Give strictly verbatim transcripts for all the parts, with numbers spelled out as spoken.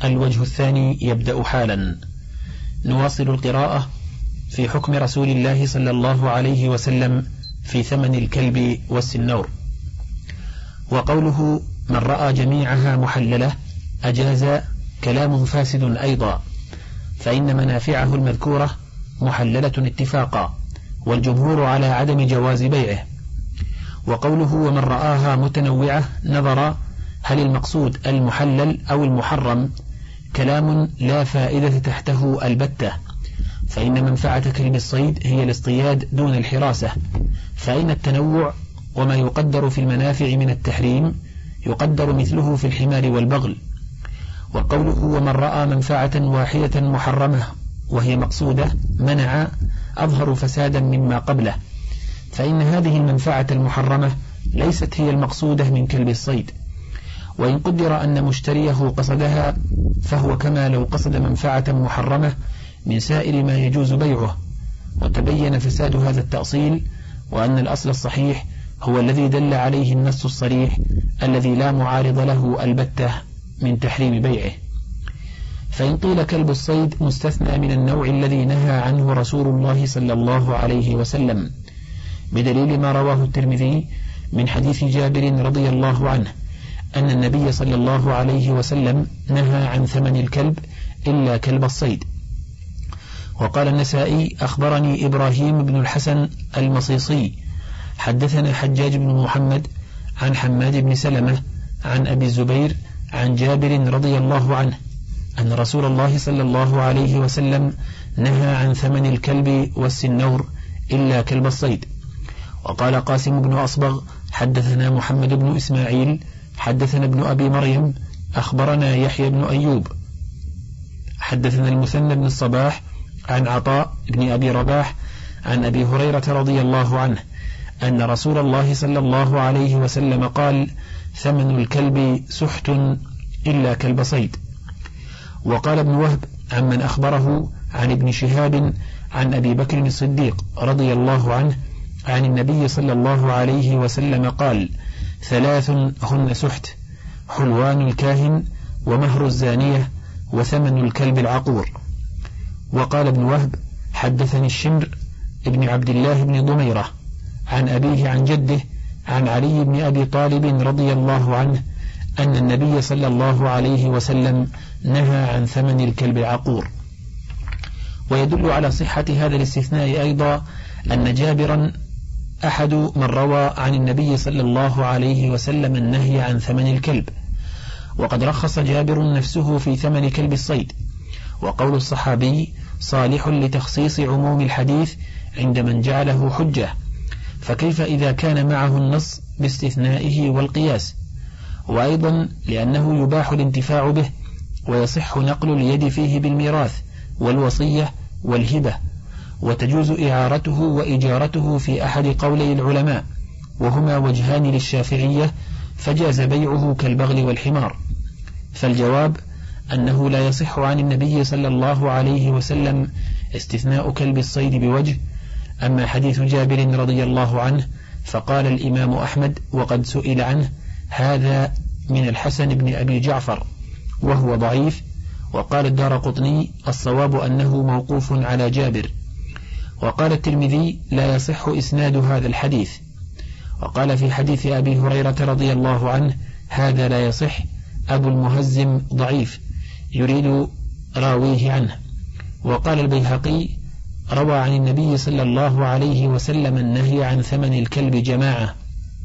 الوجه الثاني يبدأ حالا. نواصل القراءة في حكم رسول الله صلى الله عليه وسلم في ثمن الكلب والسنور. وقوله من رأى جميعها محللة أجاز كلام فاسد أيضا، فإن منافعه المذكورة محللة اتفاقا، والجمهور على عدم جواز بيعه. وقوله ومن رآها متنوعة نظر هل المقصود المحلل أو المحرم، كلام لا فائدة تحته البتة، فإن منفعة كلب الصيد هي الاصطياد دون الحراسة، فإن التنوع وما يقدر في المنافع من التحريم يقدر مثله في الحمار والبغل. وقوله ومن رأى منفعة واحدة محرمة وهي مقصودة منع أظهر فسادا مما قبله، فإن هذه المنفعة المحرمة ليست هي المقصودة من كلب الصيد، وإن قدر أن مشتريه قصدها فهو كما لو قصد منفعة محرمة من سائر ما يجوز بيعه. وتبين فساد هذا التأصيل، وأن الأصل الصحيح هو الذي دل عليه النص الصريح الذي لا معارض له البتة من تحريم بيعه. فإن قيل كلب الصيد مستثنى من النوع الذي نهى عنه رسول الله صلى الله عليه وسلم، بدليل ما رواه الترمذي من حديث جابر رضي الله عنه أن النبي صلى الله عليه وسلم نهى عن ثمن الكلب إلا كلب الصيد. وقال النسائي أخبرني إبراهيم بن الحسن المصيصي حدثنا حجاج بن محمد عن حماد بن سلمة عن أبي الزبير عن جابر رضي الله عنه أن رسول الله صلى الله عليه وسلم نهى عن ثمن الكلب والسنور إلا كلب الصيد. وقال قاسم بن أصبغ حدثنا محمد بن إسماعيل حدثنا ابن أبي مريم أخبرنا يحيى بن أيوب حدثنا المثنى بن الصباح عن عطاء بن أبي رباح عن أبي هريرة رضي الله عنه أن رسول الله صلى الله عليه وسلم قال ثمن الكلب سحت إلا كلب صيد. وقال ابن وهب عمن أخبره عن ابن شهاب عن أبي بكر الصديق رضي الله عنه عن النبي صلى الله عليه وسلم قال ثلاث هن سحت: حلوان الكاهن، ومهر الزانية، وثمن الكلب العقور. وقال ابن وهب حدثني الشمر ابن عبد الله بن ضميرة عن أبيه عن جده عن علي بن أبي طالب رضي الله عنه أن النبي صلى الله عليه وسلم نهى عن ثمن الكلب العقور. ويدل على صحة هذا الاستثناء أيضا أن جابرا أحد من روى عن النبي صلى الله عليه وسلم النهي عن ثمن الكلب، وقد رخص جابر نفسه في ثمن كلب الصيد. وقول الصحابي صالح لتخصيص عموم الحديث عند من جعله حجة، فكيف إذا كان معه النص باستثنائه والقياس؟ وأيضا لأنه يباح الانتفاع به، ويصح نقل اليد فيه بالميراث والوصية والهبة، وتجوز إعارته وإجارته في أحد قولي العلماء، وهما وجهان للشافعية، فجاز بيعه كالبغل والحمار. فالجواب أنه لا يصح عن النبي صلى الله عليه وسلم استثناء كلب الصيد بوجه. أما حديث جابر رضي الله عنه فقال الإمام أحمد وقد سئل عنه هذا من الحسن بن أبي جعفر وهو ضعيف. وقال الدارقطني الصواب أنه موقوف على جابر. وقال الترمذي لا يصح إسناد هذا الحديث. وقال في حديث أبي هريرة رضي الله عنه هذا لا يصح، أبو المهزم ضعيف يريد راويه عنه. وقال البيهقي روى عن النبي صلى الله عليه وسلم النهي عن ثمن الكلب جماعة،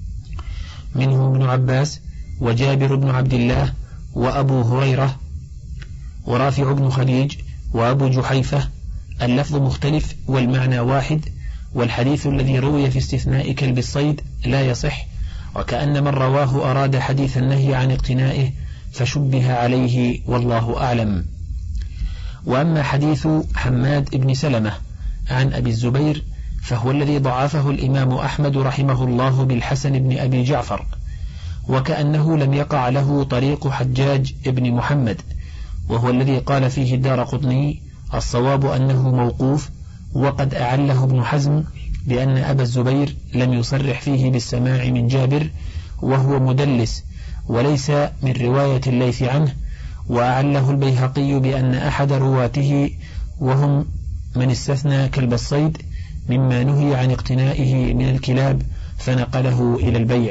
منهم ابن عباس وجابر بن عبد الله وأبو هريرة ورافع بن خديج وأبو جحيفة، اللفظ مختلف والمعنى واحد، والحديث الذي روي في استثناء كلب الصيد لا يصح، وكأن من رواه أراد حديث النهي عن اقتنائه فشبه عليه والله أعلم. وأما حديث حماد بن سلمة عن أبي الزبير فهو الذي ضعفه الإمام أحمد رحمه الله بالحسن بن أبي جعفر، وكأنه لم يقع له طريق حجاج بن محمد، وهو الذي قال فيه الدارقطني الصواب أنه موقوف. وقد أعله ابن حزم بأن أبا الزبير لم يصرح فيه بالسماع من جابر، وهو مدلس وليس من رواية الليث عنه، وأعله البيهقي بأن أحد رواته وهم من استثنى كلب الصيد مما نهي عن اقتنائه من الكلاب فنقله إلى البيع.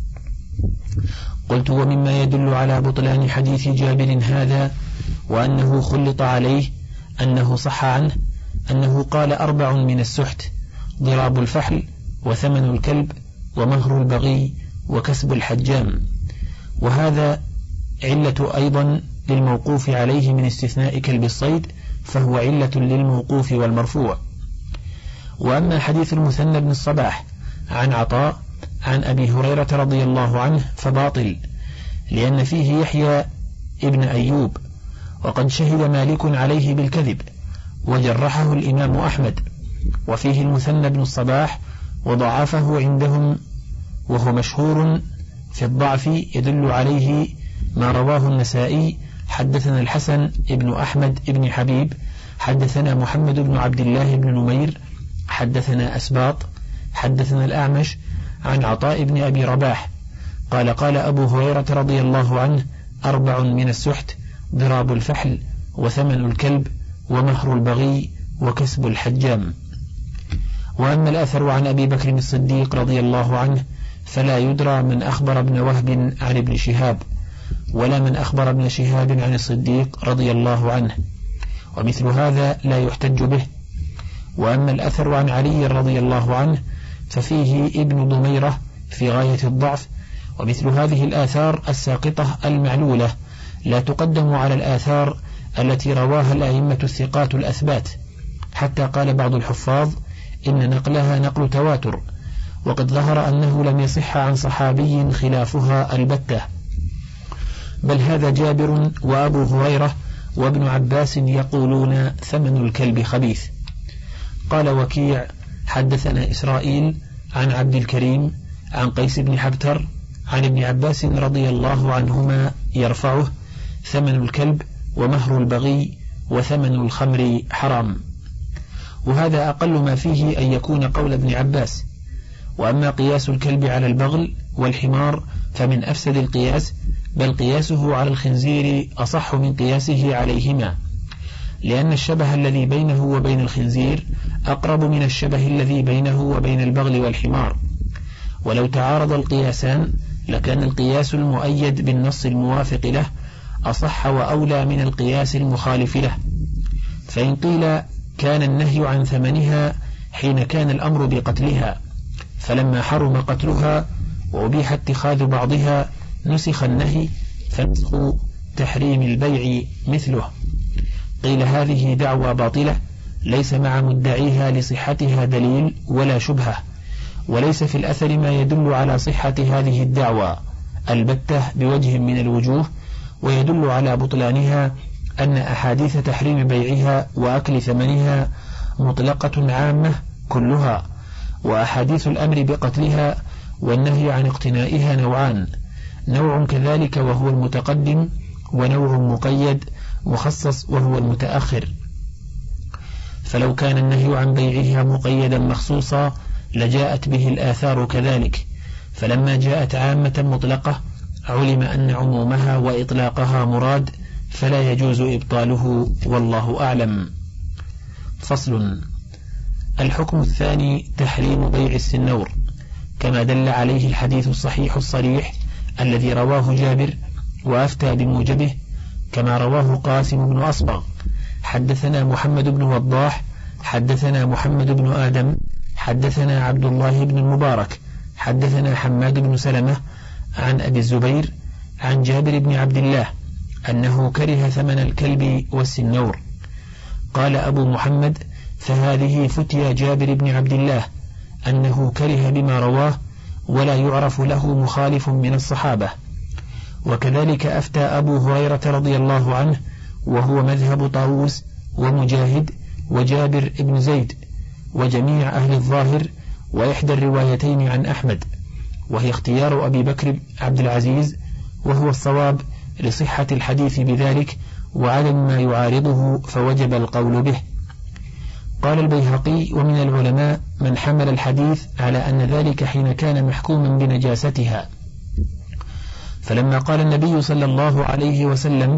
قلت ومما يدل على بطلان حديث جابر هذا وأنه خلط عليه أنه صح عنه أنه قال أربع من السحت: ضراب الفحل، وثمن الكلب، ومهر البغي، وكسب الحجام. وهذا علة أيضا للموقوف عليه من استثناء كلب الصيد، فهو علة للموقوف والمرفوع. وأما حديث المثنى بن الصباح عن عطاء عن أبي هريرة رضي الله عنه فباطل، لأن فيه يحيى ابن أيوب، وقد شهد مالك عليه بالكذب وجرحه الإمام أحمد. وفيه المثنى بن الصباح وضعفه عندهم، وهو مشهور في الضعف يدل عليه ما رواه النسائي: حدثنا الحسن ابن أحمد ابن حبيب حدثنا محمد بن عبد الله بن نمير حدثنا أسباط حدثنا الأعمش عن عطاء بن أبي رباح قال قال أبو هريرة رضي الله عنه: أربع من السحت: ضراب الفحل، وثمن الكلب، ومهر البغي، وكسب الحجام. وأما الأثر عن أبي بكر الصديق رضي الله عنه فلا يدرى من أخبر ابن وهب عن ابن شهاب، ولا من أخبر ابن شهاب عن الصديق رضي الله عنه، ومثل هذا لا يحتج به. وأما الأثر عن علي رضي الله عنه ففيه ابن ضميرة في غاية الضعف، ومثل هذه الآثار الساقطة المعلولة لا تقدم على الآثار التي رواها الأئمة الثقات الأثبات، حتى قال بعض الحفاظ إن نقلها نقل تواتر، وقد ظهر أنه لم يصح عن صحابي خلافها البتة، بل هذا جابر وأبو هريرة وابن عباس يقولون ثمن الكلب خبيث. قال وكيع: حدثنا إسرائيل عن عبد الكريم عن قيس بن حبتر عن ابن عباس رضي الله عنهما يرفعه: ثمن الكلب، ومهر البغي، وثمن الخمر حرام. وهذا أقل ما فيه أن يكون قول ابن عباس. وأما قياس الكلب على البغل والحمار فمن أفسد القياس، بل قياسه على الخنزير أصح من قياسه عليهما، لأن الشبه الذي بينه وبين الخنزير أقرب من الشبه الذي بينه وبين البغل والحمار. ولو تعارض القياسان لكان القياس المؤيد بالنص الموافق له أصح وأولى من القياس المخالف له. فإن قيل كان النهي عن ثمنها حين كان الأمر بقتلها، فلما حرم قتلها وأبيح اتخاذ بعضها نسخ النهي، فنسخ تحريم البيع مثله. قيل هذه دعوى باطلة ليس مع مدعيها لصحتها دليل ولا شبهة، وليس في الأثر ما يدل على صحة هذه الدعوى البتة بوجه من الوجوه، ويدل على بطلانها أن أحاديث تحريم بيعها وأكل ثمنها مطلقة عامة كلها، وأحاديث الأمر بقتلها والنهي عن اقتنائها نوعان: نوع كذلك وهو المتقدم، ونوع مقيد مخصص وهو المتأخر. فلو كان النهي عن بيعها مقيدا مخصوصا لجاءت به الآثار كذلك، فلما جاءت عامة مطلقة علم أن عمومها وإطلاقها مراد، فلا يجوز إبطاله، والله أعلم. فصل. الحكم الثاني تحريم بيع السنور، كما دل عليه الحديث الصحيح الصريح الذي رواه جابر وأفتى بموجبه، كما رواه قاسم بن أصبغ: حدثنا محمد بن وضاح حدثنا محمد بن آدم حدثنا عبد الله بن المبارك حدثنا حماد بن سلمة عن أبي الزبير عن جابر بن عبد الله أنه كره ثمن الكلب والسنور. قال أبو محمد: فهذه فتيا جابر بن عبد الله أنه كره بما رواه، ولا يعرف له مخالف من الصحابة. وكذلك أفتى أبو هريرة رضي الله عنه، وهو مذهب طاووس ومجاهد وجابر بن زيد وجميع أهل الظاهر، وإحدى الروايتين عن أحمد، وهي اختيار أبي بكر عبد العزيز، وهو الصواب لصحة الحديث بذلك وعدم ما يعارضه، فوجب القول به. قال البيهقي: ومن العلماء من حمل الحديث على أن ذلك حين كان محكوما بنجاستها، فلما قال النبي صلى الله عليه وسلم: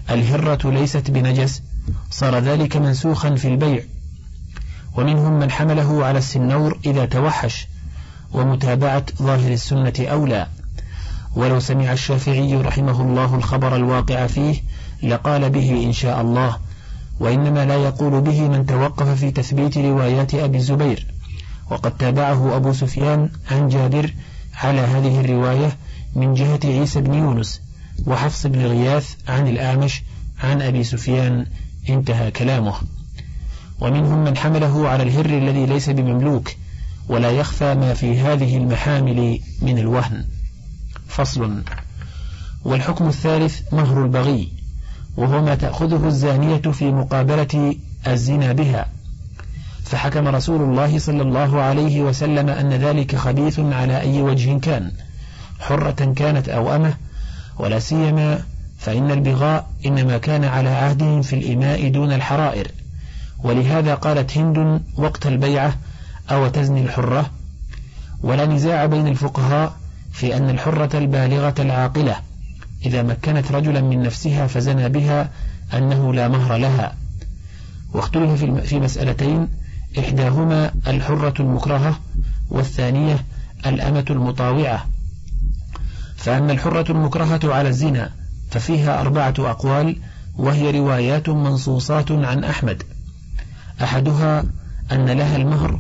الهرة ليست بنجس صار ذلك منسوخا في البيع. ومنهم من حمله على السنور إذا توحش، ومتابعة ظاهر السنة أولى. ولو سمع الشافعي رحمه الله الخبر الواقع فيه لقال به إن شاء الله، وإنما لا يقول به من توقف في تثبيت روايات أبي الزبير. وقد تابعه أبو سفيان عن جابر على هذه الرواية من جهة عيسى بن يونس، وحفص بن غياث عن الأعمش عن أبي سفيان، انتهى كلامه. ومنهم من حمله على الهر الذي ليس بمملوك، ولا يخفى ما في هذه المحامل من الوهن. فصل. والحكم الثالث مهر البغي، وهو ما تأخذه الزانية في مقابلة الزنا بها. فحكم رسول الله صلى الله عليه وسلم أن ذلك خبيث على أي وجه كان، حرة كانت أو أمه، ولا سيما فإن البغاء إنما كان على عهدهم في الإماء دون الحرائر. ولهذا قالت هند وقت البيعة: أو تزني الحرة؟ ولا نزاع بين الفقهاء في أن الحرة البالغة العاقلة إذا مكنت رجلا من نفسها فزنى بها أنه لا مهر لها. واختلف في مسألتين، إحداهما الحرة المكرهة، والثانية الأمة المطاوعة. فأما الحرة المكرهة على الزنا ففيها أربعة أقوال، وهي روايات منصوصات عن أحمد. أحدها أن لها المهر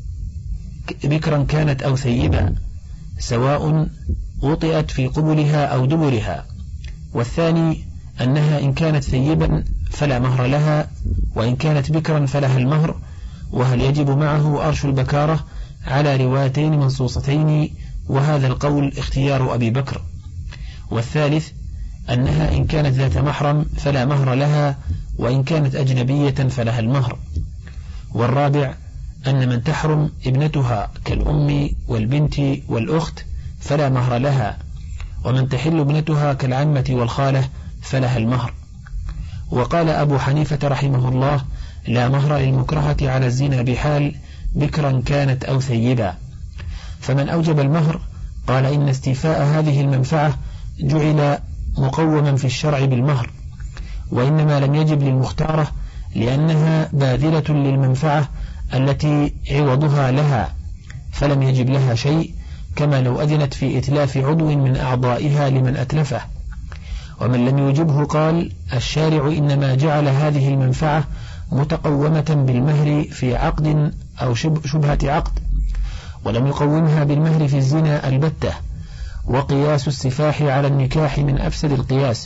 بكرا كانت أو ثيبا، سواء وطئت في قبلها أو دبرها. والثاني أنها إن كانت ثيبا فلا مهر لها، وإن كانت بكرا فلها المهر، وهل يجب معه أرش البكارة على روايتين منصوصتين، وهذا القول اختيار أبي بكر. والثالث أنها إن كانت ذات محرم فلا مهر لها، وإن كانت أجنبية فلها المهر. والرابع أن من تحرم ابنتها كالأم والبنت والأخت فلا مهر لها، ومن تحل ابنتها كالعمة والخالة فلها المهر. وقال أبو حنيفة رحمه الله: لا مهر للمكرهة على الزنا بحال، بكرا كانت أو ثيبا. فمن أوجب المهر قال إن استيفاء هذه المنفعة جعل مقوما في الشرع بالمهر، وإنما لم يجب للمختارة لأنها باذلة للمنفعة التي عوضها لها، فلم يجب لها شيء، كما لو أذنت في إتلاف عضو من أعضائها لمن أتلفه. ومن لم يوجبه قال الشارع إنما جعل هذه المنفعة متقومة بالمهر في عقد أو شبهة عقد، ولم يقومها بالمهر في الزنا البتة. وقياس السفاح على النكاح من أفسد القياس.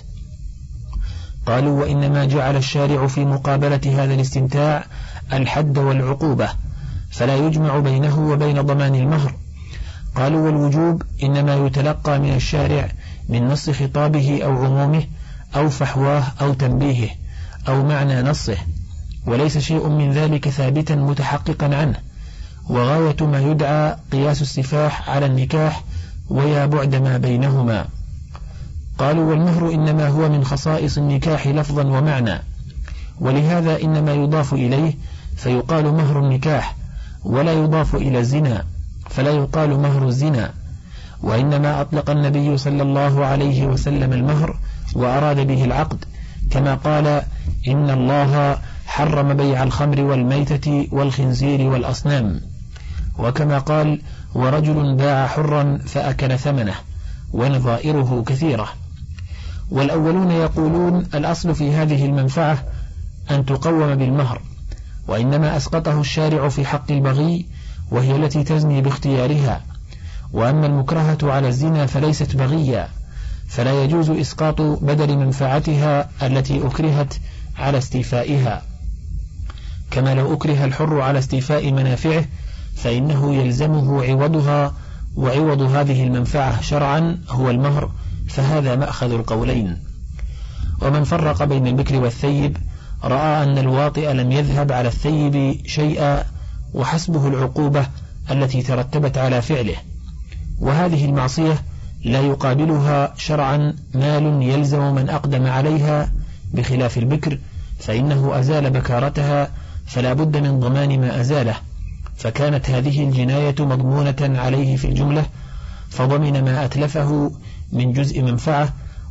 قالوا وإنما جعل الشارع في مقابلة هذا الاستمتاع الحد والعقوبة، فلا يجمع بينه وبين ضمان المهر. قالوا والوجوب إنما يتلقى من الشارع من نص خطابه أو عمومه أو فحواه أو تنبيهه أو معنى نصه، وليس شيء من ذلك ثابتا متحققا عنه. وغاية ما يدعى قياس السفاح على النكاح، ويا بعد ما بينهما. قالوا والمهر إنما هو من خصائص النكاح لفظا ومعنى، ولهذا إنما يضاف إليه فيقال مهر النكاح، ولا يضاف إلى الزنا فلا يقال مهر الزنا. وإنما أطلق النبي صلى الله عليه وسلم المهر وأراد به العقد، كما قال إن الله حرم بيع الخمر والميتة والخنزير والأصنام، وكما قال ورجل باع حرا فأكل ثمنه، ونظائره كثيرة. والأولون يقولون الأصل في هذه المنفعة أن تقوم بالمهر، وإنما أسقطه الشارع في حق البغي، وهي التي تزني باختيارها. وأما المكرهة على الزنا فليست بغية، فلا يجوز إسقاط بدل منفعتها التي أكرهت على استيفائها، كما لو أكره الحر على استيفاء منافعه فإنه يلزمه عوضها، وعوض هذه المنفعة شرعا هو المهر، فهذا مأخذ القولين. ومن فرق بين البكر والثيب رأى أن الواطئ لم يذهب على الثيب شيئا، وحسبه العقوبة التي ترتبت على فعله. وهذه المعصية لا يقابلها شرعا مال يلزم من أقدم عليها، بخلاف البكر فإنه أزال بكارتها فلا بد من ضمان ما أزاله، فكانت هذه الجناية مضمونة عليه في الجملة، فضمن ما أتلفه من جزء منفعة،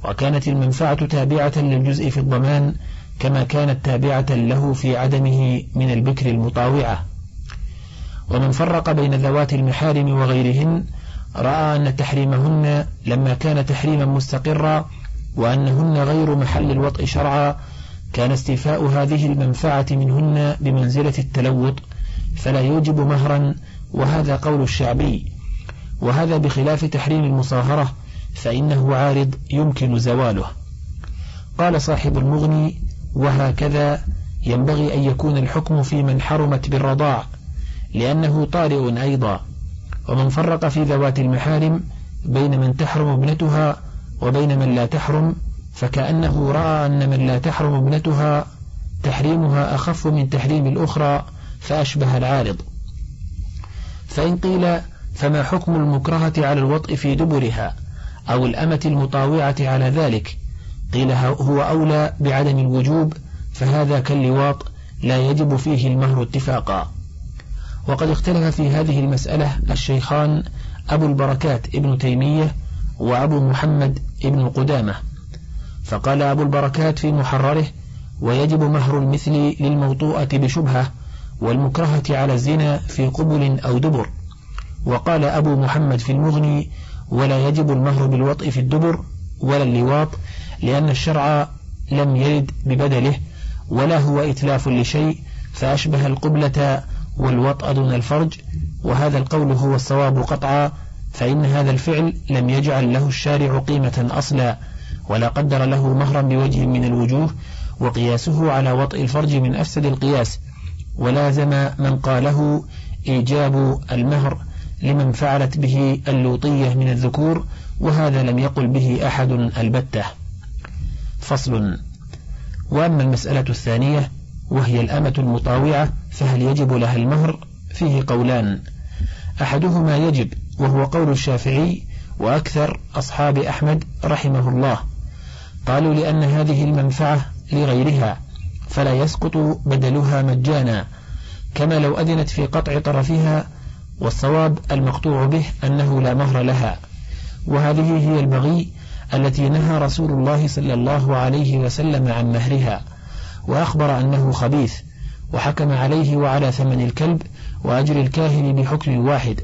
وكانت المنفعة تابعة للجزء في الضمان كما كانت تابعة له في عدمه من البكر المطاوعة. ومن فرق بين ذوات المحارم وغيرهن رأى أن تحريمهن لما كان تحريما مستقرا وأنهن غير محل الوطء شرعا كان استيفاء هذه المنفعة منهن بمنزلة التلوط فلا يوجب مهرا، وهذا قول الشعبي، وهذا بخلاف تحريم المصاهرة فإنه عارض يمكن زواله. قال صاحب المغني: وهكذا ينبغي أن يكون الحكم في من حرمت بالرضاع لأنه طارئ أيضا. ومن فرق في ذوات المحارم بين من تحرم ابنتها وبين من لا تحرم فكأنه رأى أن من لا تحرم ابنتها تحريمها أخف من تحريم الأخرى فأشبه العارض. فإن قيل فما حكم المكرهة على الوطء في دبرها أو الأمة المطاوعة على ذلك؟ قيل هو أولى بعدم الوجوب، فهذا كاللواط لا يجب فيه المهر اتفاقا. وقد اختلف في هذه المسألة الشيخان أبو البركات ابن تيمية وأبو محمد ابن قدامة. فقال أبو البركات في محرره: ويجب مهر المثل للموطوءة بشبهة والمكرهة على الزنا في قبل أو دبر. وقال أبو محمد في المغني: ولا يجب المهر بالوطء في الدبر ولا اللواط لأن الشرع لم يرد ببدله ولا هو إتلاف لشيء فأشبه القبلة والوطء دون الفرج، وهذا القول هو الصواب قطعا، فإن هذا الفعل لم يجعل له الشارع قيمة أصلا ولا قدر له مهرا بوجه من الوجوه، وقياسه على وطء الفرج من أفسد القياس، ولازم من قاله إيجاب المهر لمن فعلت به اللوطية من الذكور، وهذا لم يقل به أحد البتة. فصل. وأما المسألة الثانية وهي الأمة المطاوعة فهل يجب لها المهر؟ فيه قولان، أحدهما يجب وهو قول الشافعي وأكثر أصحاب أحمد رحمه الله، قالوا لأن هذه المنفعة لغيرها فلا يسقط بدلها مجانا كما لو أذنت في قطع طرفها، والصواب المقطوع به أنه لا مهر لها، وهذه هي البغي التي نهى رسول الله صلى الله عليه وسلم عن مهرها وأخبر أنه خبيث، وحكم عليه وعلى ثمن الكلب وأجر الكاهن بحكم واحد.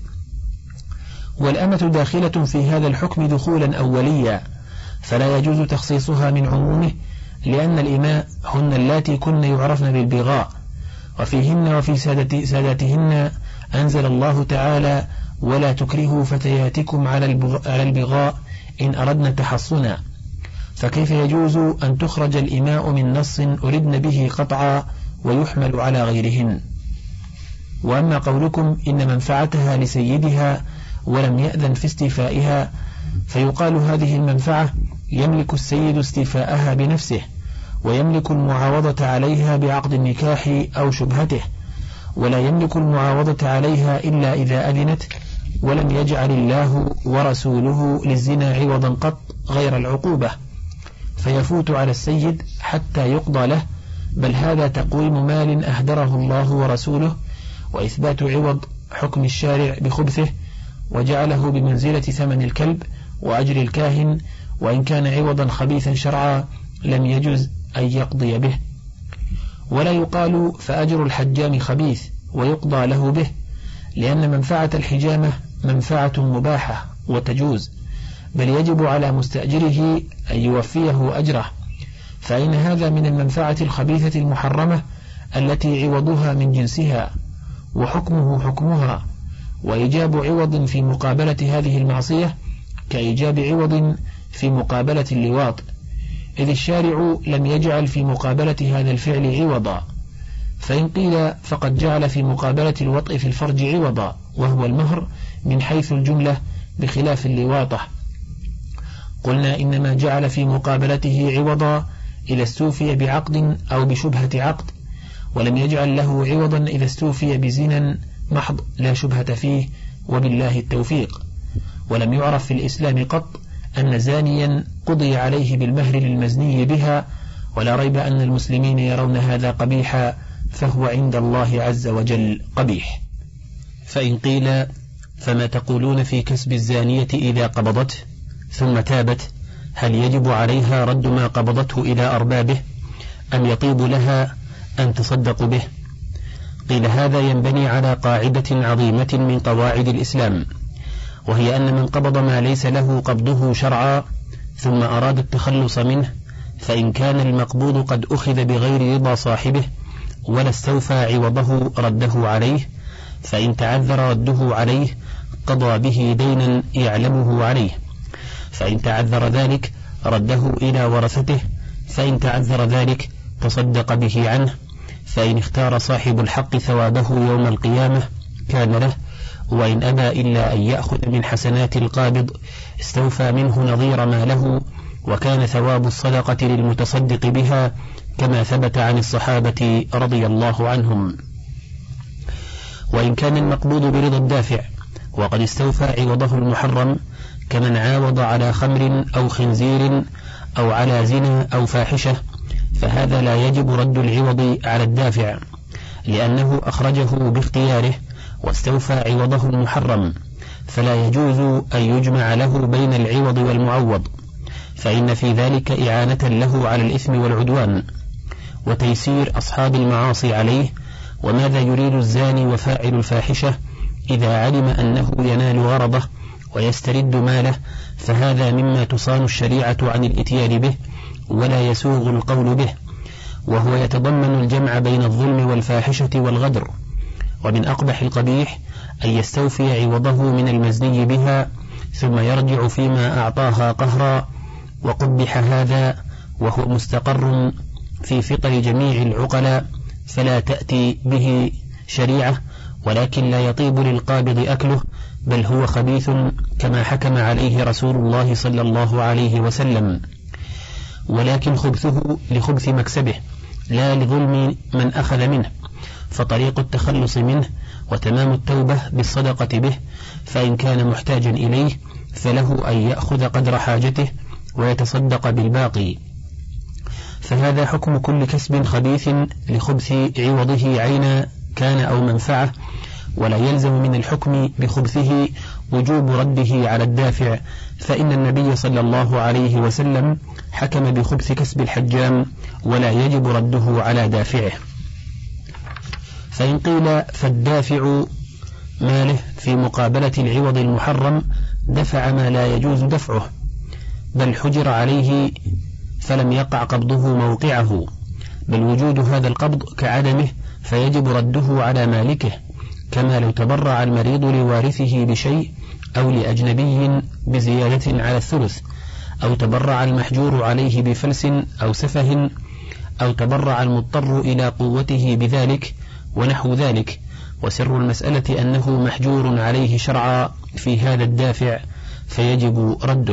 والأمة داخلة في هذا الحكم دخولا أوليا فلا يجوز تخصيصها من عمومه، لأن الإماء هن اللاتي كن يعرفن بالبغاء، وفيهن وفي سادتهن أنزل الله تعالى: ولا تكرهوا فتياتكم على البغاء إن أردنا تحصنا. فكيف يجوز أن تخرج الإماء من نص أردن به قطعا ويحمل على غيرهن؟ وأما قولكم إن منفعتها لسيدها ولم يأذن في استيفائها، فيقال هذه المنفعة يملك السيد استيفاءها بنفسه، ويملك المعاوضة عليها بعقد النكاح أو شبهته، ولا يملك المعاوضة عليها إلا إذا أذنت، ولم يجعل الله ورسوله للزنا عوضا قط غير العقوبة، فيفوت على السيد حتى يقضى له، بل هذا تقويم مال أهدره الله ورسوله وإثبات عوض حكم الشارع بخبثه، وجعله بمنزلة ثمن الكلب وأجر الكاهن، وإن كان عوضا خبيثا شرعا لم يجز أن يقضي به. ولا يقال فأجر الحجام خبيث ويقضى له به، لأن منفعة الحجامة منفعة مباحة وتجوز، بل يجب على مستأجره أن يوفيه أجره، فإن هذا من المنفعة الخبيثة المحرمة التي عوضها من جنسها وحكمه حكمها، وإيجاب عوض في مقابلة هذه المعصية كإيجاب عوض في مقابلة اللواط، إذ الشارع لم يجعل في مقابلة هذا الفعل عوضا. فإن قيل فقد جعل في مقابلة الوطء في الفرج عوضا وهو المهر من حيث الجملة بخلاف اللواطة، قلنا إنما جعل في مقابلته عوضا إذا استوفي بعقد أو بشبهة عقد، ولم يجعل له عوضا إذا استوفي بزنا محض لا شبهة فيه، وبالله التوفيق. ولم يعرف في الإسلام قط أن زانيا قضي عليه بالمهر للمزني بها، ولا ريب أن المسلمين يرون هذا قبيحا، فهو عند الله عز وجل قبيح. فإن قيل فما تقولون في كسب الزانية إذا قبضته ثم تابت هل يجب عليها رد ما قبضته إلى أربابه أم يطيب لها أن تصدق به؟ قيل هذا ينبني على قاعدة عظيمة من قواعد الإسلام، وهي أن من قبض ما ليس له قبضه شرعا ثم أراد التخلص منه، فإن كان المقبوض قد أخذ بغير رضا صاحبه ولا استوفى عوضه رده عليه، فإن تعذر رده عليه قضى به دينا يعلمه عليه، فإن تعذر ذلك رده إلى ورثته، فإن تعذر ذلك تصدق به عنه، فإن اختار صاحب الحق ثوابه يوم القيامة كان له، وإن أبى إلا أن يأخذ من حسنات القابض استوفى منه نظير ما له، وكان ثواب الصدقة للمتصدق بها كما ثبت عن الصحابة رضي الله عنهم. وإن كان المقبوض برضا الدافع وقد استوفى عوضه المحرم، كمن عاوض على خمر أو خنزير أو على زنا أو فاحشة، فهذا لا يجب رد العوض على الدافع، لأنه أخرجه باختياره واستوفى عوضه المحرم، فلا يجوز أن يجمع له بين العوض والمعوض، فإن في ذلك إعانة له على الإثم والعدوان وتيسير أصحاب المعاصي عليه. وماذا يريد الزاني وفاعل الفاحشة إذا علم أنه ينال غرضه ويسترد ماله؟ فهذا مما تصان الشريعة عن الإتيان به ولا يسوغ القول به، وهو يتضمن الجمع بين الظلم والفاحشة والغدر. ومن أقبح القبيح أن يستوفي عوضه من المزني بها ثم يرجع فيما أعطاها قهرا، وقبح هذا وهو مستقر في فطر جميع العقلاء، فلا تأتي به شريعة، ولكن لا يطيب للقابض أكله، بل هو خبيث كما حكم عليه رسول الله صلى الله عليه وسلم، ولكن خبثه لخبث مكسبه لا لظلم من أخذ منه، فطريق التخلص منه وتمام التوبة بالصدقة به، فإن كان محتاجا إليه فله أن يأخذ قدر حاجته ويتصدق بالباقي. فهذا حكم كل كسب خبيث لخبث عوضه عينا كان أو منفعة، ولا يلزم من الحكم بخبثه وجوب رده على الدافع، فإن النبي صلى الله عليه وسلم حكم بخبث كسب الحجام ولا يجب رده على دافعه. فإن قيل فالدافع ماله في مقابلة العوض المحرم دفع ما لا يجوز دفعه، بل حجر عليه فلم يقع قبضه موقعه، بل وجود هذا القبض كعدمه، فيجب رده على مالكه، كما لو تبرع المريض لوارثه بشيء أو لأجنبي بزيادة على الثلث، أو تبرع المحجور عليه بفلس أو سفه، أو تبرع المضطر إلى قوته بذلك ونحو ذلك. وسر المسألة أنه محجور عليه شرعا في هذا الدافع فيجب رده.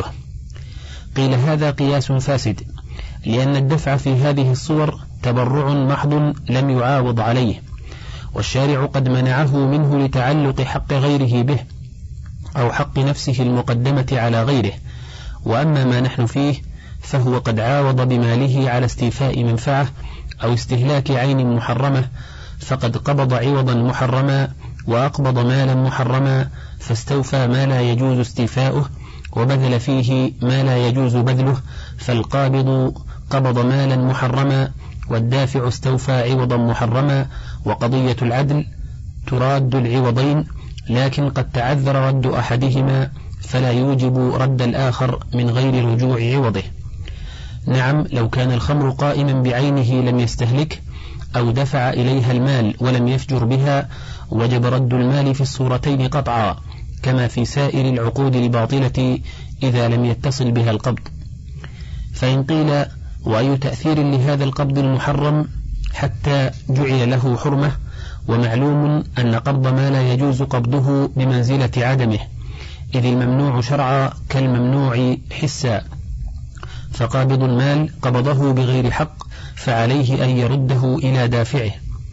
قيل هذا قياس فاسد، لأن الدفع في هذه الصور تبرع محض لم يعاوض عليه، والشارع قد منعه منه لتعلق حق غيره به أو حق نفسه المقدمة على غيره. وأما ما نحن فيه فهو قد عاوض بماله على استيفاء منفعة أو استهلاك عين محرمة، فقد قبض عوضا محرما وأقبض مالا محرما، فاستوفى ما لا يجوز استيفاؤه وبذل فيه ما لا يجوز بذله، فالقابض قبض مالا محرما والدافع استوفى عوضا محرما. وقضية العدل تراد العوضين، لكن قد تعذر رد أحدهما فلا يوجب رد الآخر من غير رجوع عوضه. نعم، لو كان الخمر قائما بعينه لم يستهلك أو دفع إليها المال ولم يفجر بها وجب رد المال في الصورتين قطعا، كما في سائر العقود الباطلة إذا لم يتصل بها القبض. فإن قيل وأي تأثير لهذا القبض المحرم حتى جعل له حرمة؟ ومعلوم أن قبض ما لا يجوز قبضه بمنزلة عدمه، إذ الممنوع شرعا كالممنوع حسا، فقابض المال قبضه بغير حق فعليه أن يرده إلى دافعه.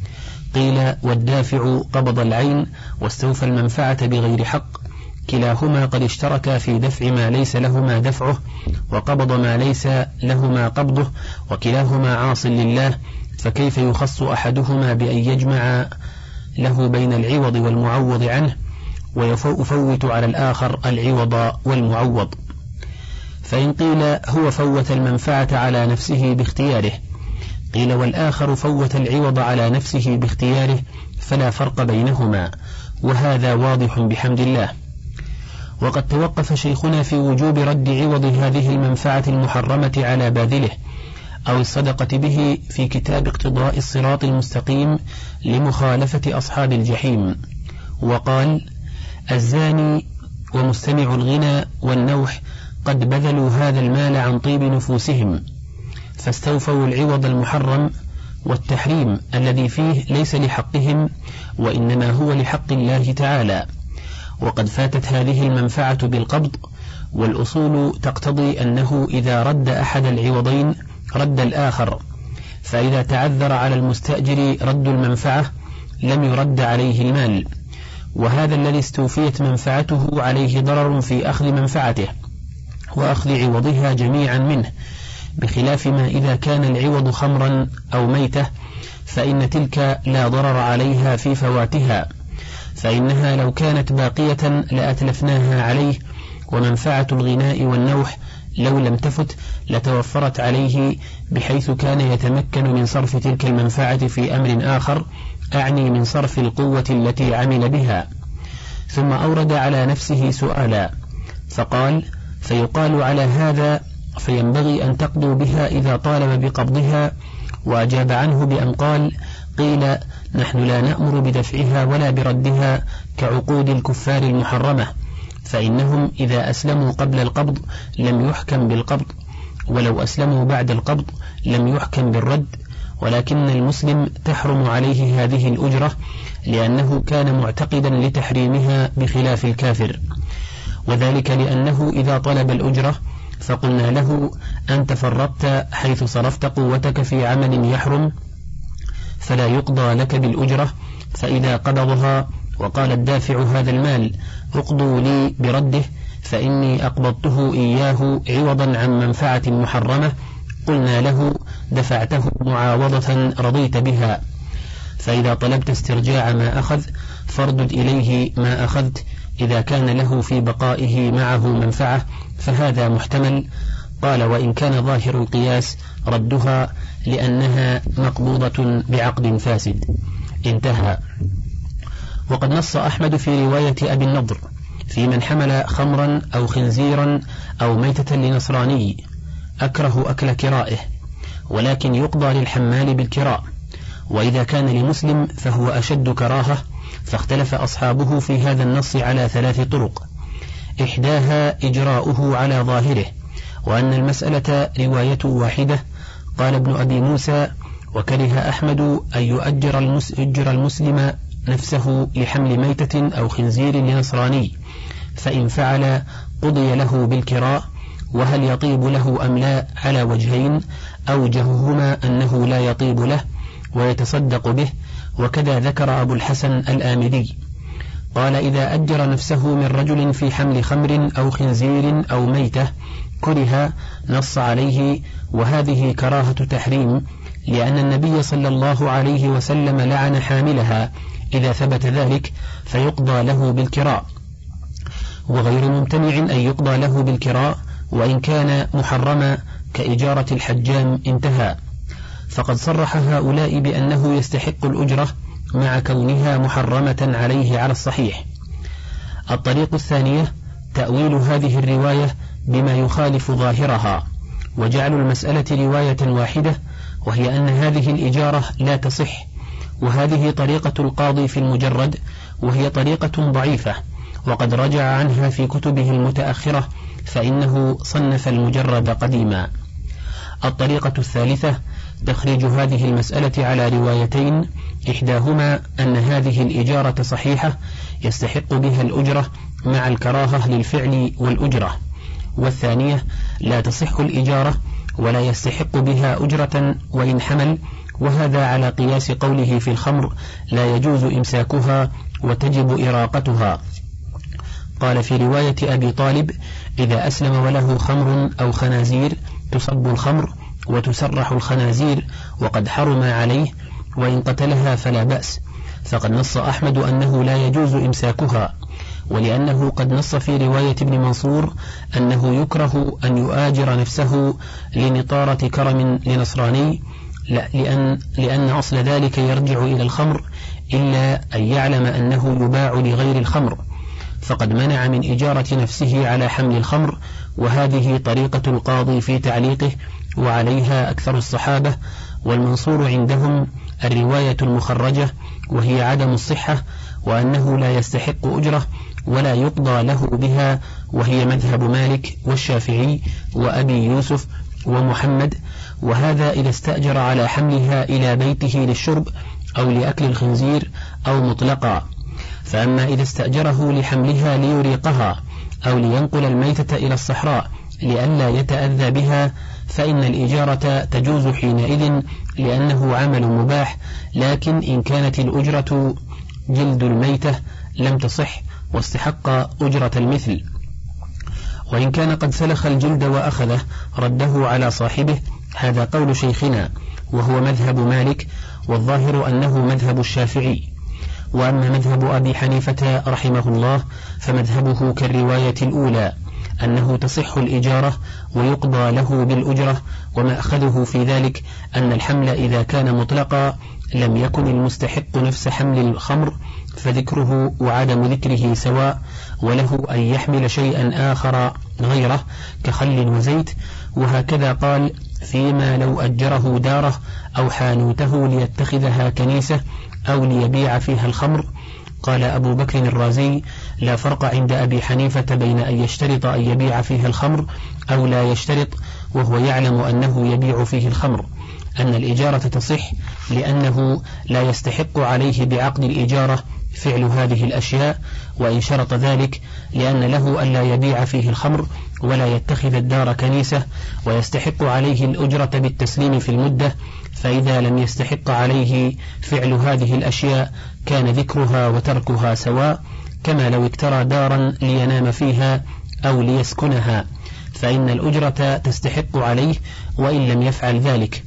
قيل والدافع قبض العين واستوفى المنفعة بغير حق، كلاهما قد اشتركا في دفع ما ليس لهما دفعه وقبض ما ليس لهما قبضه، وكلاهما عاص لله، فكيف يخص أحدهما بأن يجمع له بين العوض والمعوض عنه ويفوت على الآخر العوض والمعوض؟ فإن قيل هو فوت المنفعة على نفسه باختياره، قيل والآخر فوت العوض على نفسه باختياره، فلا فرق بينهما، وهذا واضح بحمد الله. وقد توقف شيخنا في وجوب رد عوض هذه المنفعة المحرمة على باذله أو الصدقة به في كتاب اقتضاء الصراط المستقيم لمخالفة أصحاب الجحيم، وقال: الزاني ومستمع الغنى والنوح قد بذلوا هذا المال عن طيب نفوسهم، فاستوفوا العوض المحرم، والتحريم الذي فيه ليس لحقهم وإنما هو لحق الله تعالى. وقد فاتت هذه المنفعة بالقبض، والأصول تقتضي أنه إذا رد أحد العوضين رد الآخر، فإذا تعذر على المستأجر رد المنفعة لم يرد عليه المال، وهذا الذي استوفيت منفعته عليه ضرر في أخذ منفعته وأخذ عوضها جميعا منه، بخلاف ما إذا كان العوض خمرا أو ميتة، فإن تلك لا ضرر عليها في فواتها، فإنها لو كانت باقية لأتلفناها عليه، ومنفعة الغناء والنوح لو لم تفت لتوفرت عليه، بحيث كان يتمكن من صرف تلك المنفعة في أمر آخر، أعني من صرف القوة التي عمل بها. ثم أورد على نفسه سؤالا فقال: فيقال على هذا فينبغي أن تقضوا بها إذا طالب بقبضها. وأجاب عنه بأن قال: قيل: نحن لا نأمر بدفعها ولا بردها كعقود الكفار المحرمة، فإنهم إذا أسلموا قبل القبض لم يحكم بالقبض، ولو أسلموا بعد القبض لم يحكم بالرد، ولكن المسلم تحرم عليه هذه الأجرة لأنه كان معتقدا لتحريمها بخلاف الكافر، وذلك لأنه إذا طلب الأجرة فقلنا له: أنت فرطت حيث صرفت قوتك في عمل يحرم، فلا يقضى لك بالأجرة. فإذا قبضها وقال الدافع هذا المال: اقضوا لي برده فإني أقبضته إياه عوضا عن منفعة محرمة، قلنا له: دفعته معاوضة رضيت بها. فإذا طلبت استرجاع ما أخذ فاردد إليه ما أخذت إذا كان له في بقائه معه منفعة، فهذا محتمل. قال: وإن كان ظاهر القياس ردها لأنها مقبوضة بعقد فاسد. انتهى. وقد نص أحمد في رواية أبي النضر في من حمل خمرا أو خنزيرا أو ميتة لنصراني: أكره أكل كرائه، ولكن يقضى للحمال بالكراء. وإذا كان لمسلم فهو أشد كراهة، فاختلف أصحابه في هذا النص على ثلاث طرق: إحداها إجراؤه على ظاهره، وأن المسألة رواية واحدة. قال ابن أبي موسى: وكره أحمد أن يؤجر المسلم نفسه لحمل ميتة أو خنزير لنصراني، فإن فعل قضي له بالكراء. وهل يطيب له أم لا على وجهين، أوجههما أنه لا يطيب له ويتصدق به، وكذا ذكر أبو الحسن الآمدي. قال: إذا أجر نفسه من رجل في حمل خمر أو خنزير أو ميتة كره، نص عليه، وهذه كراهة تحريم، لأن النبي صلى الله عليه وسلم لعن حاملها إذا ثبت ذلك، فيقضى له بالكراء. وغير ممتنع أن يقضى له بالكراء وإن كان محرما كإجارة الحجام. انتهى. فقد صرح هؤلاء بأنه يستحق الأجرة مع كونها محرمة عليه على الصحيح. الطريق الثانية تأويل هذه الرواية بما يخالف ظاهرها، وجعل المسألة رواية واحدة، وهي أن هذه الإجارة لا تصح، وهذه طريقة القاضي في المجرد، وهي طريقة ضعيفة، وقد رجع عنها في كتبه المتأخرة، فإنه صنف المجرد قديما. الطريقة الثالثة تخريج هذه المسألة على روايتين: إحداهما أن هذه الإجارة صحيحة يستحق بها الأجرة مع الكراهة للفعل والأجرة، والثانية لا تصح الإجارة ولا يستحق بها أجرة وإن حمل، وهذا على قياس قوله في الخمر: لا يجوز إمساكها وتجب إراقتها. قال في رواية أبي طالب: إذا أسلم وله خمر أو خنازير تصب الخمر وتسرح الخنازير وقد حرم عليه، وإن قتلها فلا بأس. فقد نص أحمد أنه لا يجوز إمساكها، ولأنه قد نص في رواية ابن منصور أنه يكره أن يؤاجر نفسه لنطارة كرم لنصراني، لأن, لأن أصل ذلك يرجع إلى الخمر، إلا أن يعلم أنه يباع لغير الخمر، فقد منع من إجارة نفسه على حمل الخمر. وهذه طريقة القاضي في تعليقه، وعليها أكثر الصحابة. والمنصور عندهم الرواية المخرجة، وهي عدم الصحة، وأنه لا يستحق أجرة ولا يقضى له بها، وهي مذهب مالك والشافعي وأبي يوسف ومحمد. وهذا إذا استأجر على حملها إلى بيته للشرب أو لأكل الخنزير أو مطلقا. فأما إذا استأجره لحملها ليريقها أو لينقل الميتة إلى الصحراء لئلا يتأذى بها، فإن الإجارة تجوز حينئذ لأنه عمل مباح. لكن إن كانت الأجرة جلد الميتة لم تصح واستحق أجرة المثل. وإن كان قد سلخ الجلد وأخذه رده على صاحبه. هذا قول شيخنا وهو مذهب مالك، والظاهر أنه مذهب الشافعي. وأما مذهب أبي حنيفة رحمه الله فمذهبه كالرواية الأولى، أنه تصح الإجارة ويقضى له بالأجرة، ومأخذه في ذلك أن الحمل إذا كان مطلقا لم يكن المستحق نفس حمل الخمر، فذكره وعدم ذكره سواء، وله أن يحمل شيئا آخر غيره كخل وزيت. وهكذا قال فيما لو أجره داره أو حانوته ليتخذها كنيسة أو ليبيع فيها الخمر. قال أبو بكر الرازي لا فرق عند أبي حنيفة بين أن يشترط أن يبيع فيها الخمر أو لا يشترط وهو يعلم أنه يبيع فيه الخمر، أن الإجارة تصح، لأنه لا يستحق عليه بعقد الإجارة فعل هذه الأشياء، وإن شرط ذلك لأن له أن لا يبيع فيه الخمر ولا يتخذ الدار كنيسة، ويستحق عليه الأجرة بالتسليم في المدة. فإذا لم يستحق عليه فعل هذه الأشياء كان ذكرها وتركها سواء، كما لو اكترى دارا لينام فيها أو ليسكنها، فإن الأجرة تستحق عليه وإن لم يفعل ذلك.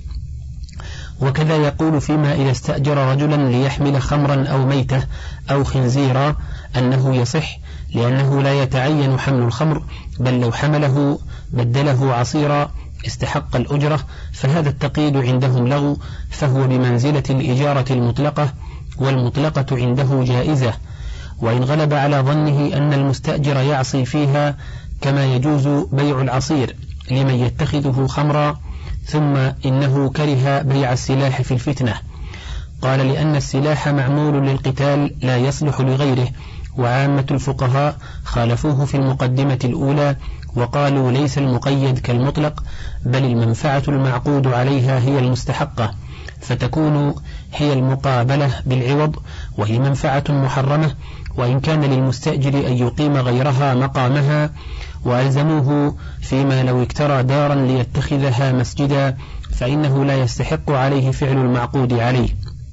وكذا يقول فيما إذا استأجر رجلا ليحمل خمرا أو ميتة أو خنزيرا أنه يصح، لأنه لا يتعين حمل الخمر، بل لو حمله بدله عصيرا استحق الأجرة. فهذا التقييد عندهم لغو، فهو بمنزلة الإجارة المطلقة، والمطلقة عنده جائزة. وإن غلب على ظنه أن المستأجر يعصي فيها، كما يجوز بيع العصير لمن يتخذه خمرا، ثم إنه كره بيع السلاح في الفتنة. قال لأن السلاح معمول للقتال لا يصلح لغيره، وعامة الفقهاء خالفوه في المقدمة الأولى وقالوا ليس المقيد كالمطلق، بل المنفعة المعقود عليها هي المستحقة، فتكون هي المقابلة بالعوض، وهي منفعة محرمة، وإن كان للمستأجر أن يقيم غيرها مقامها. وألزموه فيما لو اكترى دارا ليتخذها مسجدا فإنه لا يستحق عليه فعل المعقود عليه.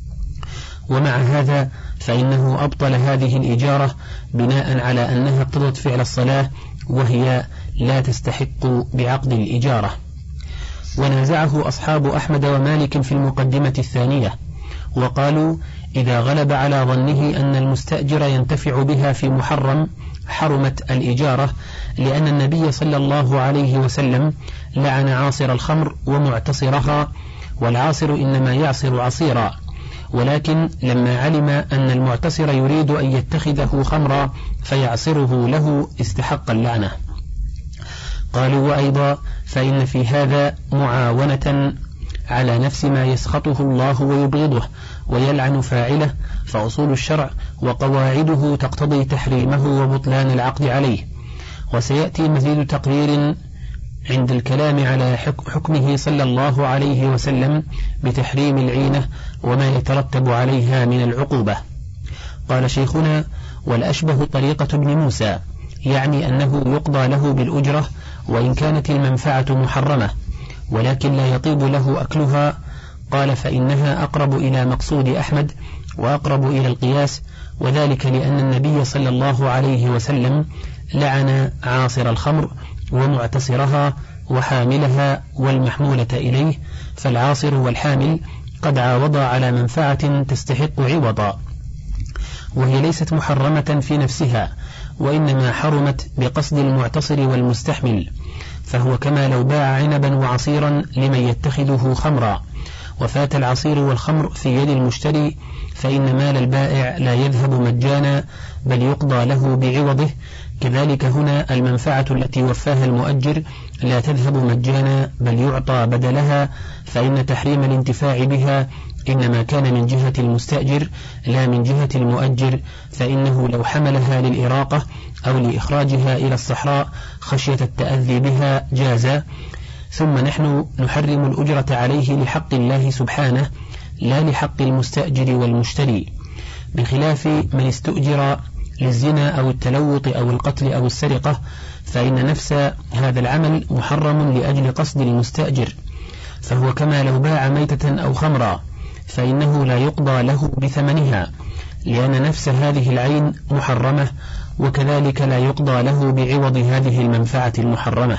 ومع هذا فإنه أبطل هذه الإجارة بناء على أنها اقتضت فعل الصلاة، وهي لا تستحق بعقد الإجارة. ونازعه أصحاب أحمد ومالك في المقدمة الثانية، وقالوا إذا غلب على ظنه أن المستأجر ينتفع بها في محرم حرمت الإجارة، لأن النبي صلى الله عليه وسلم لعن عاصر الخمر ومعتصرها، والعاصر إنما يعصر عصيرا، ولكن لما علم أن المعتصر يريد أن يتخذه خمرا فيعصره له استحق اللعنة. قالوا وأيضا فإن في هذا معاونة على نفس ما يسخطه الله ويبغضه ويلعن فاعله، فأصول الشرع وقواعده تقتضي تحريمه وبطلان العقد عليه. وسيأتي مزيد تقرير عند الكلام على حكمه صلى الله عليه وسلم بتحريم العينة وما يترتب عليها من العقوبة. قال شيخنا والأشبه طريقة ابن موسى، يعني أنه يقضى له بالأجرة وإن كانت المنفعة محرمة ولكن لا يطيب له أكلها. قال فإنها أقرب إلى مقصود أحمد وأقرب إلى القياس، وذلك لأن النبي صلى الله عليه وسلم لعن عاصر الخمر ومعتصرها وحاملها والمحمولة إليه، فالعاصر والحامل قد عاوضا على منفعة تستحق عوضا، وهي ليست محرمة في نفسها وإنما حرمت بقصد المعتصر والمستحمل، فهو كما لو باع عنبا وعصيرا لمن يتخذه خمرا، وفات العصير والخمر في يد المشتري، فإن مال البائع لا يذهب مجانا بل يقضى له بعوضه. كذلك هنا المنفعة التي وفاها المؤجر لا تذهب مجانا بل يعطى بدلها، فإن تحريم الانتفاع بها إنما كان من جهة المستأجر لا من جهة المؤجر، فإنه لو حملها للإراقة أو لإخراجها إلى الصحراء خشية التأذي بها جاز. ثم نحن نحرم الأجرة عليه لحق الله سبحانه لا لحق المستأجر والمشتري، بخلاف من استؤجر للزنا أو التلوط أو القتل أو السرقة، فإن نفس هذا العمل محرم لأجل قصد المستأجر، فهو كما لو باع ميتة أو خمرا، فإنه لا يقضى له بثمنها لأن نفس هذه العين محرمة، وكذلك لا يقضى له بعوض هذه المنفعة المحرمة.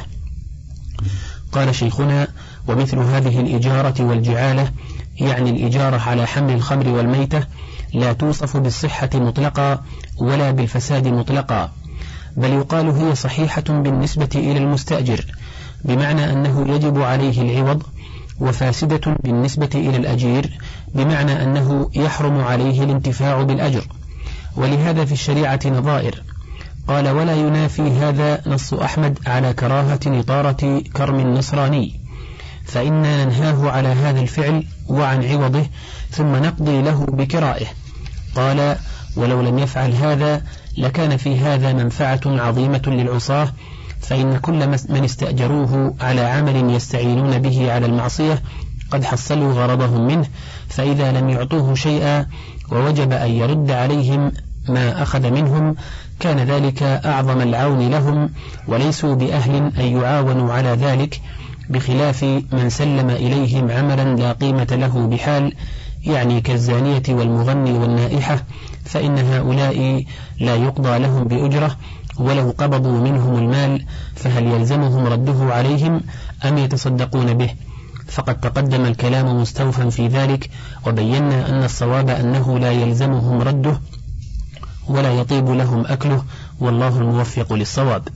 قال شيخنا: ومثل هذه الإجارة والجعالة، يعني الإجارة على حمل الخمر والميتة، لا توصف بالصحة مطلقا ولا بالفساد مطلقا، بل يقال هي صحيحة بالنسبة إلى المستأجر، بمعنى أنه يجب عليه العوض، وفاسدة بالنسبة إلى الأجير، بمعنى أنه يحرم عليه الانتفاع بالأجر. ولهذا في الشريعة نظائر. قال: ولا ينافي هذا نص أحمد على كراهة نطارة كرم النصراني، فإنا ننهاه على هذا الفعل وعن عوضه ثم نقضي له بكرائه. قال: ولو لم يفعل هذا لكان في هذا منفعة عظيمة للعصاة، فإن كل من استأجروه على عمل يستعينون به على المعصية قد حصلوا غرضهم منه، فإذا لم يعطوه شيئا ووجب أن يرد عليهم ما أخذ منهم كان ذلك أعظم العون لهم، وليسوا بأهل أن يعاونوا على ذلك، بخلاف من سلم إليهم عملا لا قيمة له بحال، يعني كالزانية والمغني والنائحة، فإن هؤلاء لا يقضى لهم بأجرة، ولو قبضوا منهم المال فهل يلزمهم رده عليهم أم يتصدقون به؟ فقد تقدم الكلام مستوفا في ذلك، وبينا أن الصواب أنه لا يلزمهم رده ولا يطيب لهم أكله، والله الموفق للصواب.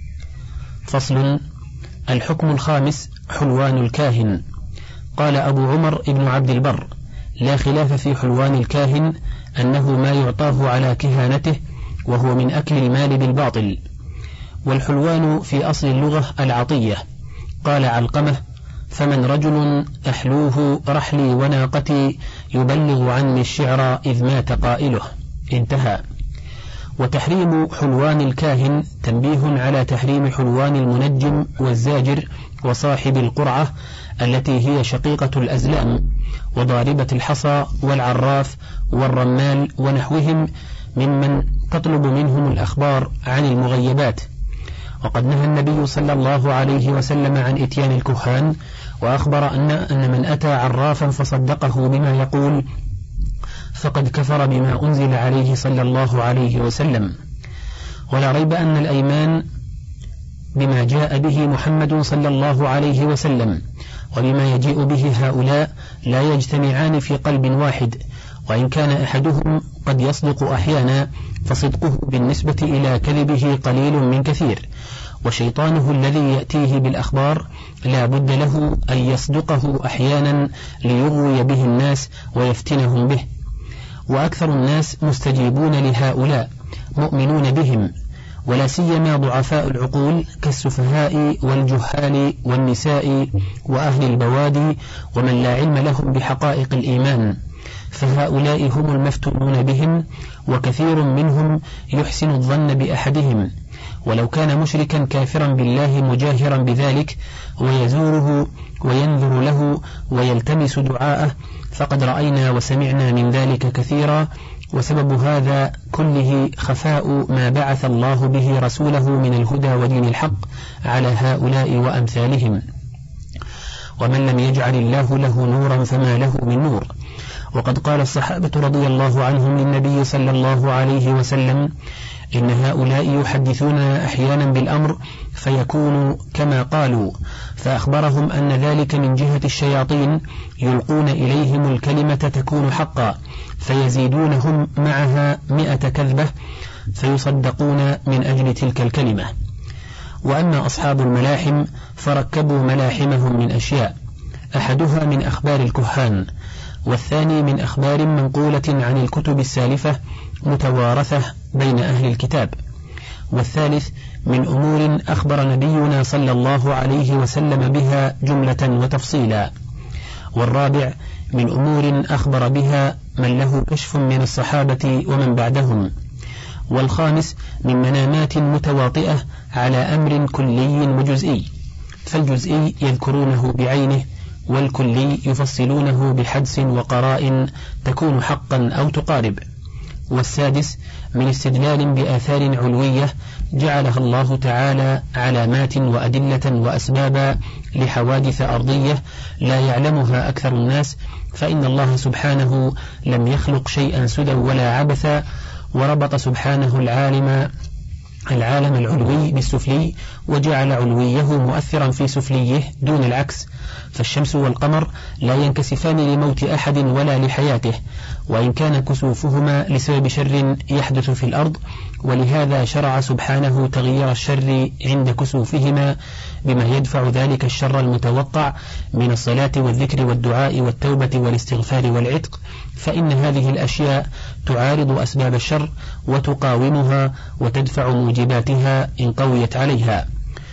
فصل: الحكم الخامس: حلوان الكاهن. قال أبو عمر ابن عبد البر: لا خلاف في حلوان الكاهن أنه ما يعطاه على كهانته، وهو من أكل المال بالباطل. والحلوان في أصل اللغة العطية. قال علقمة: فمن رجل أحلوه رحلي وناقتي يبلغ عني الشعر إذ مات قائله. انتهى. وتحريم حلوان الكاهن تنبيه على تحريم حلوان المنجم والزاجر وصاحب القرعة التي هي شقيقة الأزلام، وضاربة الحصى والعراف والرمال ونحوهم ممن تطلب منهم الأخبار عن المغيبات. وقد نهى النبي صلى الله عليه وسلم عن إتيان الكهان، وأخبر أن, أن من أتى عرافا فصدقه بما يقول فقد كفر بما أنزل عليه صلى الله عليه وسلم. ولا ريب أن الأيمان بما جاء به محمد صلى الله عليه وسلم وبما يجيء به هؤلاء لا يجتمعان في قلب واحد، وإن كان أحدهم قد يصدق أحيانا فصدقه بالنسبة إلى كذبه قليل من كثير، وشيطانه الذي يأتيه بالأخبار لا بد له أن يصدقه أحيانا ليغوي به الناس ويفتنهم به. وأكثر الناس مستجيبون لهؤلاء مؤمنون بهم، ولا سيما ضعفاء العقول كالسفهاء والجهال والنساء وأهل البوادي ومن لا علم لهم بحقائق الإيمان، فهؤلاء هم المفتونون بهم، وكثير منهم يحسن الظن بأحدهم ولو كان مشركا كافرا بالله مجاهرا بذلك، ويزوره وينذر له ويلتمس دعاءه، فقد رأينا وسمعنا من ذلك كثيرا. وسبب هذا كله خفاء ما بعث الله به رسوله من الهدى ودين الحق على هؤلاء وأمثالهم. ومن لم يجعل الله له نورا فما له من نور. وقد قال الصحابة رضي الله عنهم للنبي صلى الله عليه وسلم: إن هؤلاء يحدثون أحيانا بالأمر فيكون كما قالوا، فأخبرهم أن ذلك من جهة الشياطين يلقون إليهم الكلمة تكون حقا، فيزيدونهم معها مئة كذبة، فيصدقون من أجل تلك الكلمة. وأما أصحاب الملاحم فركبوا ملاحمهم من أشياء، أحدها من أخبار الكهان، والثاني من أخبار منقولة عن الكتب السالفة متوارثة بين أهل الكتاب، والثالث من أمور أخبر نبينا صلى الله عليه وسلم بها جملة وتفصيلا، والرابع من أمور أخبر بها من له كشف من الصحابة ومن بعدهم، والخامس من منامات متواطئة على أمر كلي وجزئي، فالجزئي يذكرونه بعينه، والكلي يفصلونه بحدس وقراء تكون حقا أو تقارب. والسادس من استدلال بآثار علوية جعلها الله تعالى علامات وأدلة وأسبابا لحوادث أرضية لا يعلمها أكثر الناس، فإن الله سبحانه لم يخلق شيئا سدى ولا عبثا، وربط سبحانه العالم العالم العلوي بالسفلي، وجعل علويه مؤثرا في سفليه دون العكس، فالشمس والقمر لا ينكسفان لموت أحد ولا لحياته، وإن كان كسوفهما لسبب شر يحدث في الأرض، ولهذا شرع سبحانه تغيير الشر عند كسوفهما بما يدفع ذلك الشر المتوقع من الصلاة والذكر والدعاء والتوبة والاستغفار والعتق، فإن هذه الأشياء تعارض أسباب الشر وتقاومها وتدفع موجباتها إن قويت عليها.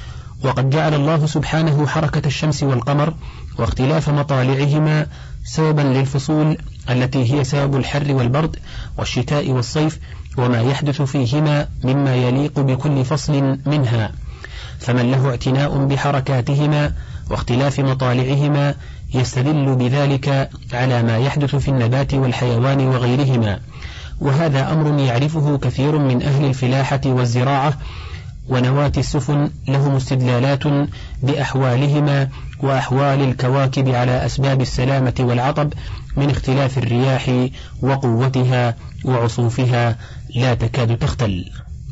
وقد جعل الله سبحانه حركة الشمس والقمر واختلاف مطالعهما سببا للفصول التي هي سبب الحر والبرد والشتاء والصيف وما يحدث فيهما مما يليق بكل فصل منها، فمن له اعتناء بحركاتهما واختلاف مطالعهما يستدل بذلك على ما يحدث في النبات والحيوان وغيرهما، وهذا أمر يعرفه كثير من أهل الفلاحة والزراعة ونواة السفن، لهم استدلالات بأحوالهما وأحوال الكواكب على أسباب السلامة والعطب من اختلاف الرياح وقوتها وعصوفها لا تكاد تختل.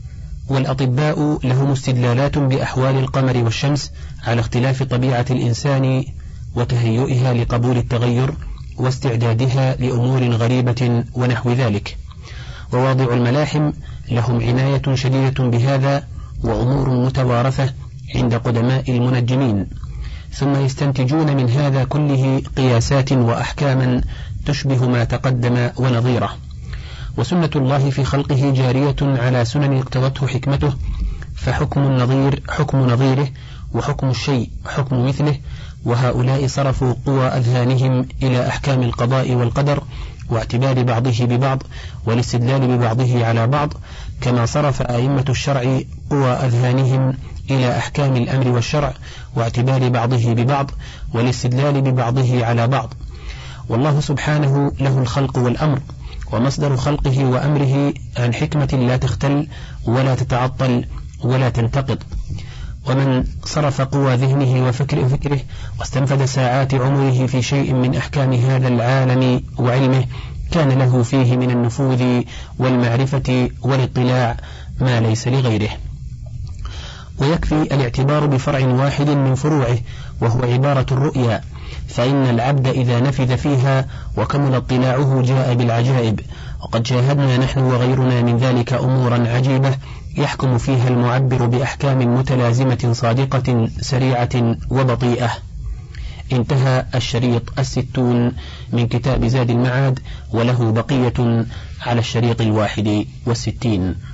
والأطباء لهم استدلالات بأحوال القمر والشمس على اختلاف طبيعة الإنسان وتهيئها لقبول التغير واستعدادها لأمور غريبة ونحو ذلك. وواضع الملاحم لهم عناية شديدة بهذا وأمور متوارثة عند قدماء المنجمين، ثم يستنتجون من هذا كله قياسات وأحكاما تشبه ما تقدم ونظيره. وسنة الله في خلقه جارية على سنن اقتضته حكمته، فحكم النظير حكم نظيره، وحكم الشيء حكم مثله، وهؤلاء صرفوا قوى أذهانهم إلى أحكام القضاء والقدر واعتبار بعضه ببعض والاستدلال ببعضه على بعض، كما صرف أئمة الشرع قوى أذهانهم إلى أحكام الأمر والشرع واعتبار بعضه ببعض والاستدلال ببعضه على بعض. والله سبحانه له الخلق والأمر، ومصدر خلقه وأمره عن حكمة لا تختل ولا تتعطل ولا تنتقض. ومن صرف قوى ذهنه وفكر فكره واستنفذ ساعات عمره في شيء من أحكام هذا العالم وعلمه كان له فيه من النفوذ والمعرفة والاطلاع ما ليس لغيره. ويكفي الاعتبار بفرع واحد من فروعه وهو عبارة الرؤيا، فإن العبد إذا نفذ فيها وكمل اطلاعه جاء بالعجائب، وقد شاهدنا نحن وغيرنا من ذلك أمورا عجيبة يحكم فيها المعبر بأحكام متلازمة صادقة سريعة وبطيئة. انتهى الشريط الستون من كتاب زاد المعاد، وله بقية على الشريط الواحد والستين.